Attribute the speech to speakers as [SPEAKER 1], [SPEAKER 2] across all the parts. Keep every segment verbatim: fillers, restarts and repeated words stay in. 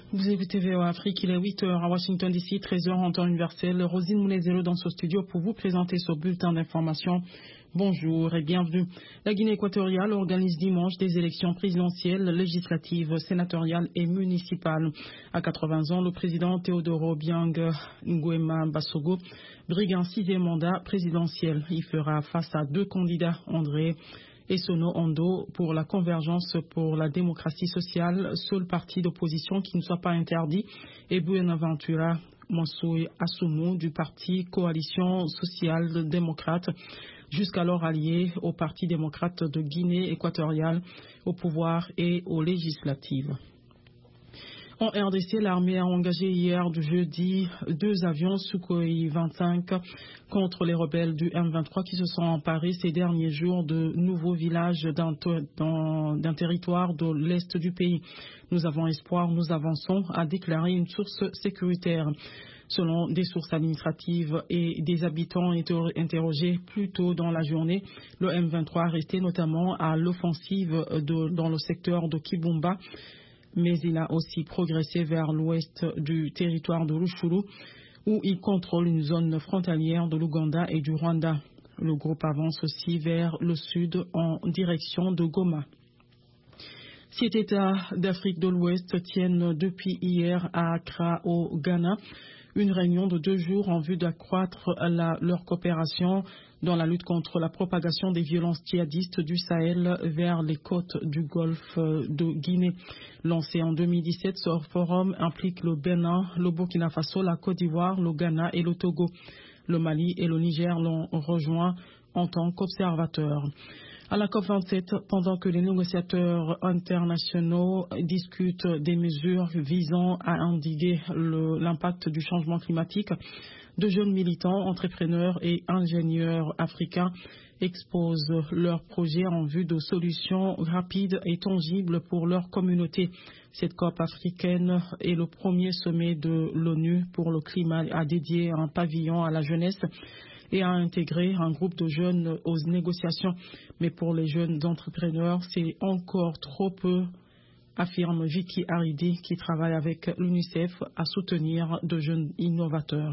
[SPEAKER 1] Vous écoutez V O A Afrique, il est huit heures à Washington D C, treize heures en temps universel. Rosine Moulezelo dans ce studio pour vous présenter ce bulletin d'information. Bonjour et bienvenue. La Guinée équatoriale organise dimanche des élections présidentielles, législatives, sénatoriales et municipales. À quatre-vingts ans, le président Teodoro Obiang Nguema Basogo brigue un sixième mandat présidentiel. Il fera face à deux candidats, André Essono Ondo pour la convergence pour la démocratie sociale, seul parti d'opposition qui ne soit pas interdit, et Buenaventura Monsoui Assoumou du parti Coalition sociale démocrate, jusqu'alors allié au Parti démocrate de Guinée équatoriale, au pouvoir et aux législatives. En R D C, l'armée a engagé hier du jeudi deux avions Sukhoi vingt-cinq contre les rebelles du M vingt-trois qui se sont emparés ces derniers jours de nouveaux villages d'un, d'un territoire de l'est du pays. Nous avons espoir, nous avançons, a déclaré une source sécuritaire. Selon des sources administratives et des habitants interrogés plus tôt dans la journée, le M vingt-trois a resté notamment à l'offensive de, dans le secteur de Kibumba, mais il a aussi progressé vers l'ouest du territoire de Rutshuru, où il contrôle une zone frontalière de l'Ouganda et du Rwanda. Le groupe avance aussi vers le sud en direction de Goma. Sept États d'Afrique de l'Ouest tiennent depuis hier à Accra, au Ghana, une réunion de deux jours en vue d'accroître la, leur coopération dans la lutte contre la propagation des violences djihadistes du Sahel vers les côtes du golfe de Guinée. Lancé en deux mille dix-sept, ce forum implique le Bénin, le Burkina Faso, la Côte d'Ivoire, le Ghana et le Togo. Le Mali et le Niger l'ont rejoint en tant qu'observateurs. À la COP vingt-sept, pendant que les négociateurs internationaux discutent des mesures visant à endiguer le, l'impact du changement climatique, de jeunes militants, entrepreneurs et ingénieurs africains exposent leurs projets en vue de solutions rapides et tangibles pour leur communauté. Cette COP africaine est le premier sommet de l'ONU pour le climat à dédier un pavillon à la jeunesse et à intégrer un groupe de jeunes aux négociations. Mais pour les jeunes entrepreneurs, c'est encore trop peu, affirme Vicky Haridi, qui travaille avec l'UNICEF à soutenir de jeunes innovateurs.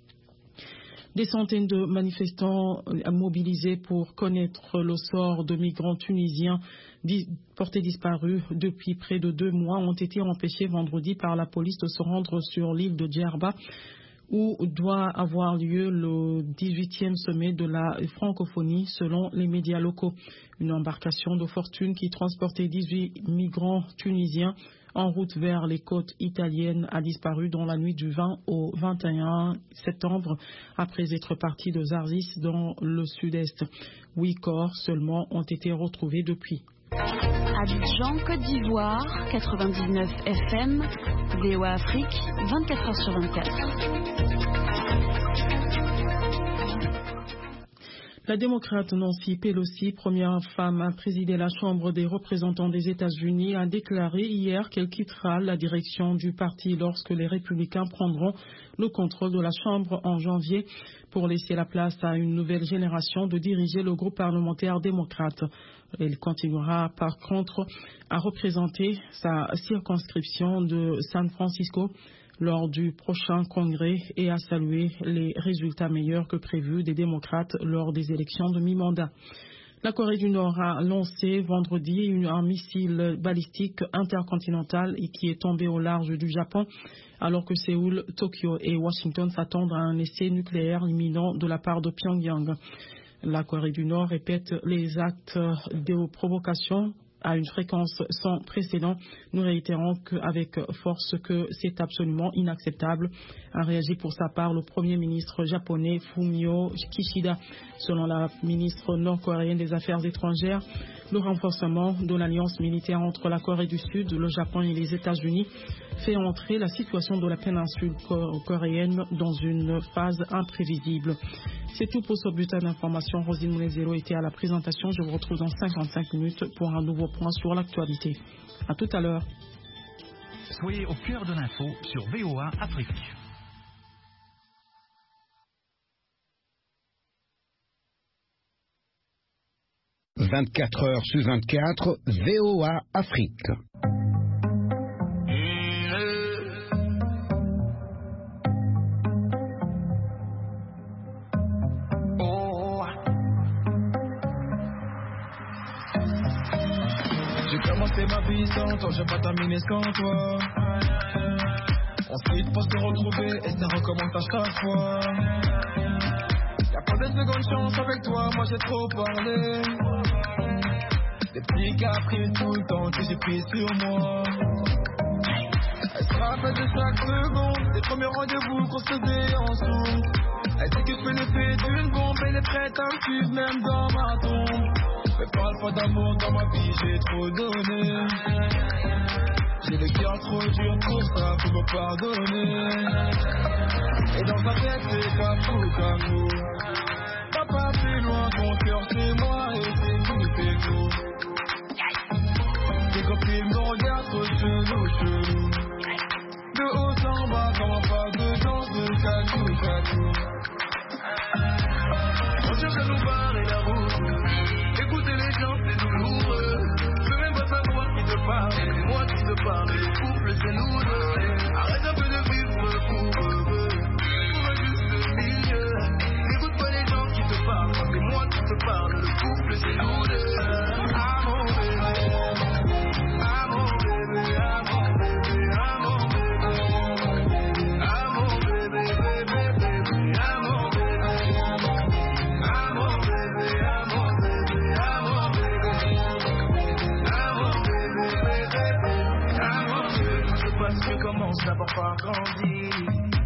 [SPEAKER 1] Des centaines de manifestants mobilisés pour connaître le sort de migrants tunisiens portés disparus depuis près de deux mois ont été empêchés vendredi par la police de se rendre sur l'île de Djerba, où doit avoir lieu le dix-huitième sommet de la francophonie selon les médias locaux. Une embarcation de fortune qui transportait dix-huit migrants tunisiens en route vers les côtes italiennes a disparu dans la nuit du vingt au vingt et un septembre après être parti de Zarzis dans le sud-est. Huit corps seulement ont été retrouvés depuis.
[SPEAKER 2] Abidjan, Côte d'Ivoire, quatre-vingt-dix-neuf F M, V O A Afrique, vingt-quatre heures sur vingt-quatre.
[SPEAKER 1] La démocrate Nancy Pelosi, première femme à présider la Chambre des représentants des États-Unis, a déclaré hier qu'elle quittera la direction du parti lorsque les républicains prendront le contrôle de la Chambre en janvier pour laisser la place à une nouvelle génération de diriger le groupe parlementaire démocrate. Elle continuera par contre à représenter sa circonscription de San Francisco lors du prochain congrès et à saluer les résultats meilleurs que prévus des démocrates lors des élections de mi-mandat. La Corée du Nord a lancé vendredi un missile balistique intercontinental et qui est tombé au large du Japon, alors que Séoul, Tokyo et Washington s'attendent à un essai nucléaire imminent de la part de Pyongyang. La Corée du Nord répète les actes de provocation à une fréquence sans précédent. Nous réitérons avec force que c'est absolument inacceptable, a réagi pour sa part le Premier ministre japonais Fumio Kishida. Selon la ministre nord-coréenne des Affaires étrangères, le renforcement de l'alliance militaire entre la Corée du Sud, le Japon et les États-Unis fait entrer la situation de la péninsule coréenne dans une phase imprévisible. C'est tout pour ce bulletin d'information. Rosine Moulezelo était à la présentation. Je vous retrouve dans cinquante-cinq minutes pour un nouveau point sur l'actualité. À tout à l'heure.
[SPEAKER 3] Soyez au cœur de l'info sur V O A Afrique.
[SPEAKER 4] vingt-quatre heures sur vingt-quatre, V O A Afrique.
[SPEAKER 5] commencé ma vie sans toi, j'ai pas terminé sans toi. On se quitte pour se retrouver et ça recommence à chaque fois. Y'a pas de seconde chance avec toi, moi j'ai trop parlé. Des petits caprices tout le temps que j'ai pris sur moi. Elle se rappelle de chaque seconde, des premiers rendez-vous qu'on se faisait en dessous. Elle sait que je fais l'effet d'une bombe, elle est prête à me suivre même dans ma tombe. Mais parle pas d'amour dans ma vie, j'ai trop donné. J'ai le cœur trop dur pour ça, faut me pardonner. Et dans ta tête c'est cafou, cafou. T'as pas plus loin, ton cœur c'est moi et c'est tout, c'est tout. Tes copines me regardent trop chelou, chelou. De haut en bas, comme un pas de danse de cachou, cachou. On cherche à nous barrer la route. Écouter les gens c'est douloureux. Je veux même pas savoir qui te parle. C'est moi qui te parle, le couple c'est nous deux. Arrête un peu de vivre pour eux. Trouve juste le milieu. N'écoute pas les gens qui te parlent. C'est moi qui te parle, le couple c'est nous deux. Ah mon bébé, ah mon bébé, ah mon bébé, ah mon bébé, ah mon bébé, bébé, bébé, ah mon bébé, ah mon bébé, ah mon bébé, ah mon bébé, ah mon bébé, bébé, ah mon bébé. Je sais pas si je commence d'abord par grandir.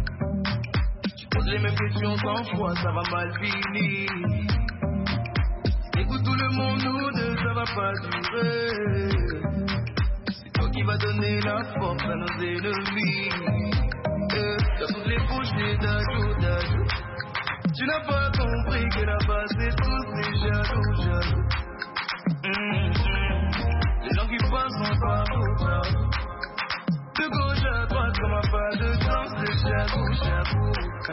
[SPEAKER 5] Tu poses les mêmes questions cent fois, ça va mal finir. Écoute tout le monde, nous deux, ça va pas durer. C'est toi qui vas donner la force à nos ennemis. Euh, dans toutes les bouches des dadou, dadou. Tu n'as pas compris que là-bas c'est tous des jaloux, jaloux. Mmh, mmh. Les gens qui passent sont partout, partout. De gauche à droite comme un pas de danse, c'est jaloux, jaloux.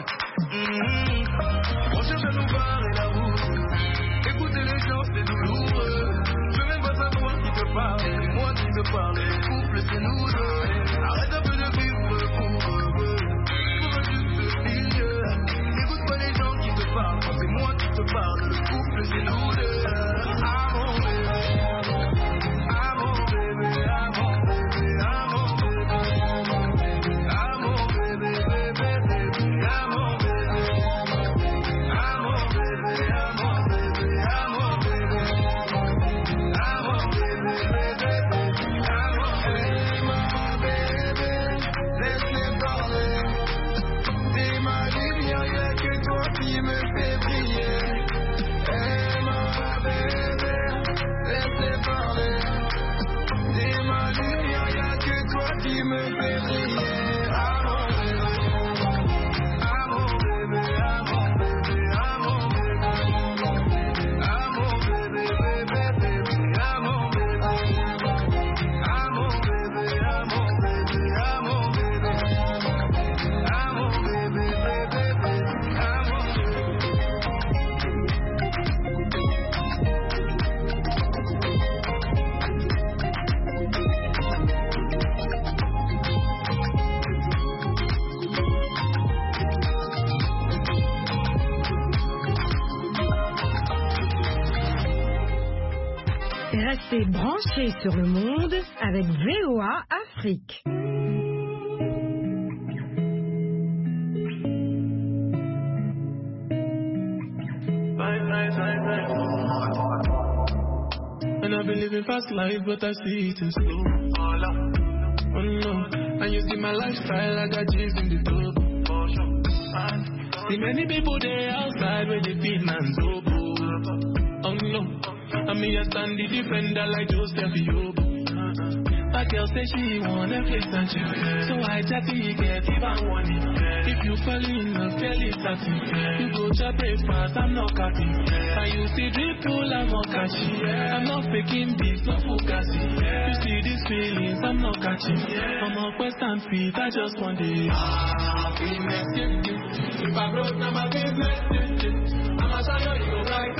[SPEAKER 5] Mmh. On cherche à nous barrer la route. Écouter les gens c'est douloureux. Je veux même pas savoir qui te parle. C'est moi qui te parle. Le couple c'est nous deux. Arrête un peu de vivre pour eux. Trouve juste le milieu. N'écoute pas les gens qui te parlent. C'est moi qui te parle. Le couple c'est nous deux. Ah mon bébé, ah mon bébé, ah mon bébé, ah mon bébé, ah mon bébé, bébé, bébé, ah mon bébé, ah mon bébé, ah mon bébé, ah mon bébé, ah mon bébé, bébé, ah mon bébé, ma bébé, laisse-les parler. C'est ma lumière, y'a que toi qui me fais briller. Eh ma bébé, laisse-les parler. C'est ma lumière, y'a que toi qui me fais briller. Ah mon bébé, ah mon bébé, ah mon bébé, ah mon bébé, ah mon bébé, bébé, bébé, ah mon bébé, ah mon bébé, ah mon bébé, ah mon bébé, ah mon bébé, bébé, bébé, ah mon
[SPEAKER 6] Restez branchés sur le monde avec V O A Afrique.
[SPEAKER 7] And I've been living fast life, but I see it in slow. Oh no, and you see my lifestyle, I got G's in the double. See many people there outside where they feel man's oboe. Oh no, and me a stand the defender like Joseph Yobo. My girl say she wanna flex and chill, so I chatty get even one. If you fall in love, tell it starting. You go to breakfast, I'm not cutting. And you see drip pull, I'm not catching. I'm not faking this, not focusing. You see these feelings, I'm not catching. I'm on quest and feet, I just want it. Happiness, if I broke, now my business. I'ma show you, you go right.